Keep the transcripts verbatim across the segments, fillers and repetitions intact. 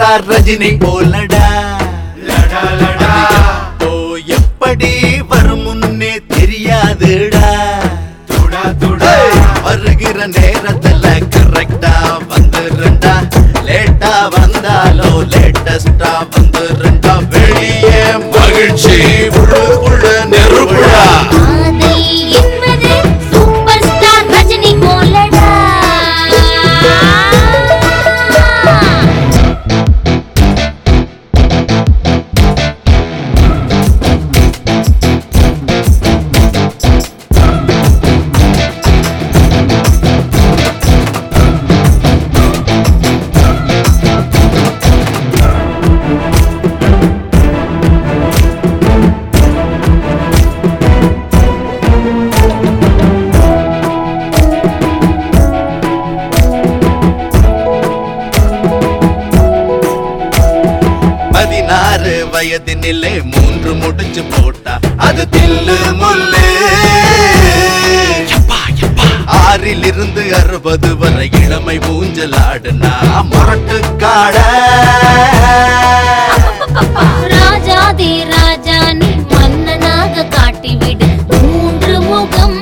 Star Rajini போலடா ஓ எப்படி வரும் முன்னே தெரியாதுடா வருகிற நேரத்துல கரெக்டா வந்துருண்டா லேட்டா வந்தாலோ லேட்டஸ்டா வந்துருண்டா வெளியே மகிழ்ச்சி உள்ளுக்குள்ள நெருப்புடா பதினாறு வயதினிலே மூன்று முடிச்சு போட்டா அது தில்லு முள்ளு ஆறில் இருந்து அறுபது வரை இளமை ஊஞ்சலாடுனா முரட்டுக்காட ராஜாதி ராஜா நீ மன்னனாக காட்டிவிடு மூன்று முகம்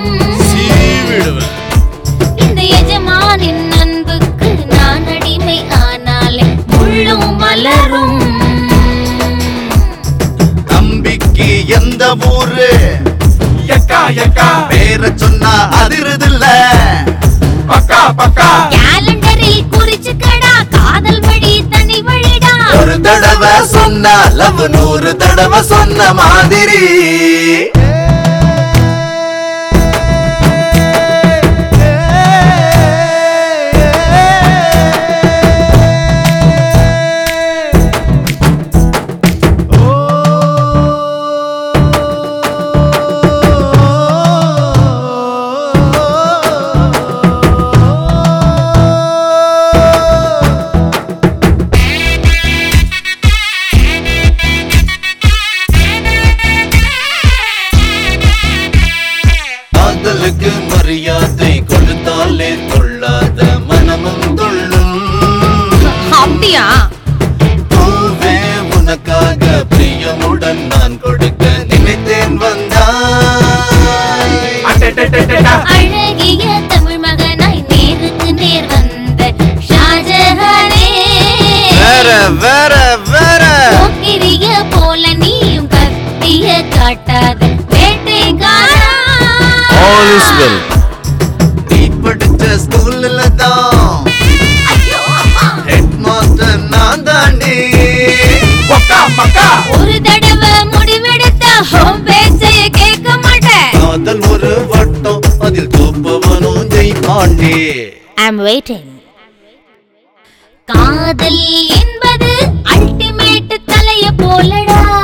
இந்த எஜமானின் அன்புக்கு நான் அடிமை ஆனாலே முள்ளும் மலரும் எந்த ஊரு யக்கா யக்கா பேர சொன்னா அதிருதில்ல பக்கா பக்கா கேலண்டரில் குறிச்சுக்கடா காதல் வழி தனி வழிடா ஒரு தடவை சொன்னா லவ் நூறு தடவை சொன்ன மாதிரி காதலுக்கு மரியாதை கொடுத்தாலே கொள்ளாத மனமும் துள்ளும் அப்படியா பூவே உனக்காக பிரியமுடன் நான் கொடுக்க நினைத்தேன் வந்தாய் அழகிய தமிழ் மகனாய் நேருக்கு நேர் வந்த ஷாஜஹானே வேற வேற வேற போக்கிரிய போல நீயும் கத்திய காட்டாத வேட்டைக்காரா All is well. நீ படிச்ச ஸ்கூல்ல தான் ஹெட் மாஸ்டர் நான் தாண்டி பக்கா பக்கா ஒரு தடவை முடிவெடுத்த ஹோம் பேச்சைய கேட்க மாட்டேன் காதல் ஒரு வட்டம் அதில் தோப்பவனும் ஜெயிப்பாண்டி I'm waiting காதல் என்பது அல்டிமேட் தலைய போலடா